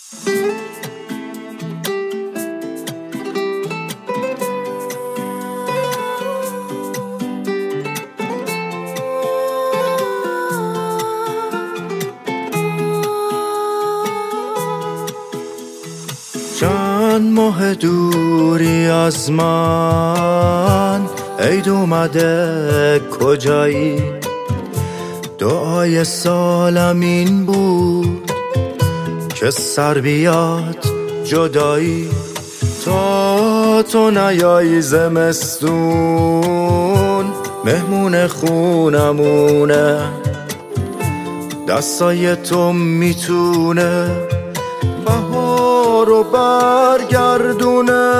چند ماه دوری از من، عید اومده کجایی؟ دعای سالم این بود که سر بیاد جدایی. تا تو نیایی زمستون مهمون خونمونه، دستای تو میتونه بهار رو برگردونه.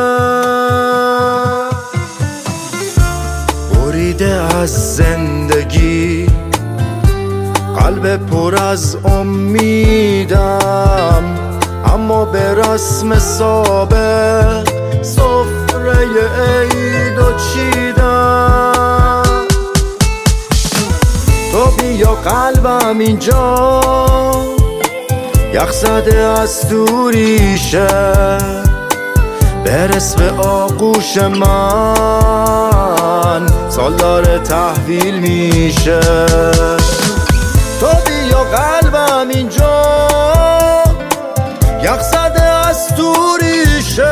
بریده از زندگی قلب پر از امیدم، اما به رسم سابق سفره عید و چیدم. تو بیا قلبم اینجا یخ زده از دوریشه، برس به آغوش من سالار تحویل میشه. تو بیا قلبم اینجا یخ زده از دوریشه،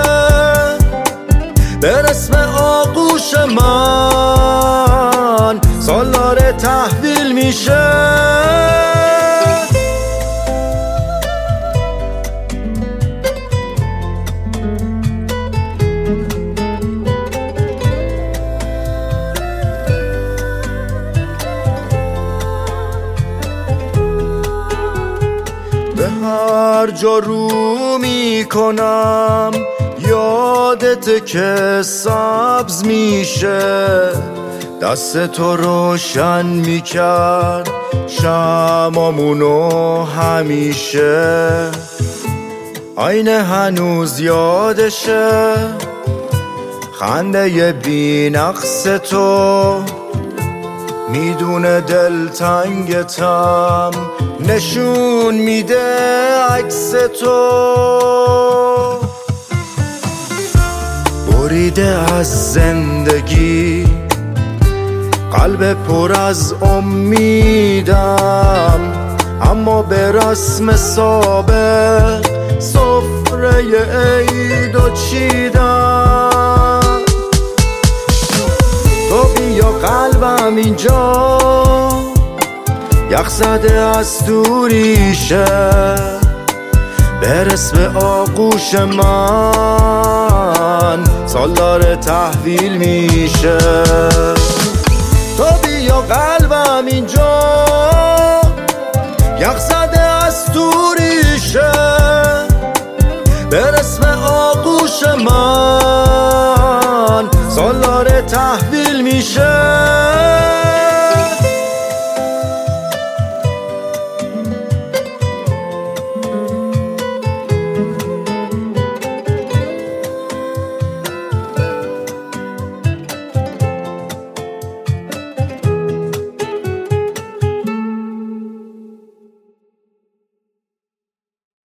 برس به آغوش من سالار تحویل میشه. به هر جا رو میکنم یادت که سبز میشه، دست تو روشن میکرد شمامونو همیشه. آینه هنوز یادشه خنده بی نقص تو، میدونه دلتنگتم نشون میده عکس تو. بریده از زندگی قلب پر از امیدم، اما به رسم سابق سفره عید و چیدم. تو بیا قلبم اینجا یخ زده از دوریشه، برس به آغوش من سالار تحویل میشه. تو بیا قلبم اینجا یخ زده از دوریشه، برس به آغوش من سالار تحویل میشه.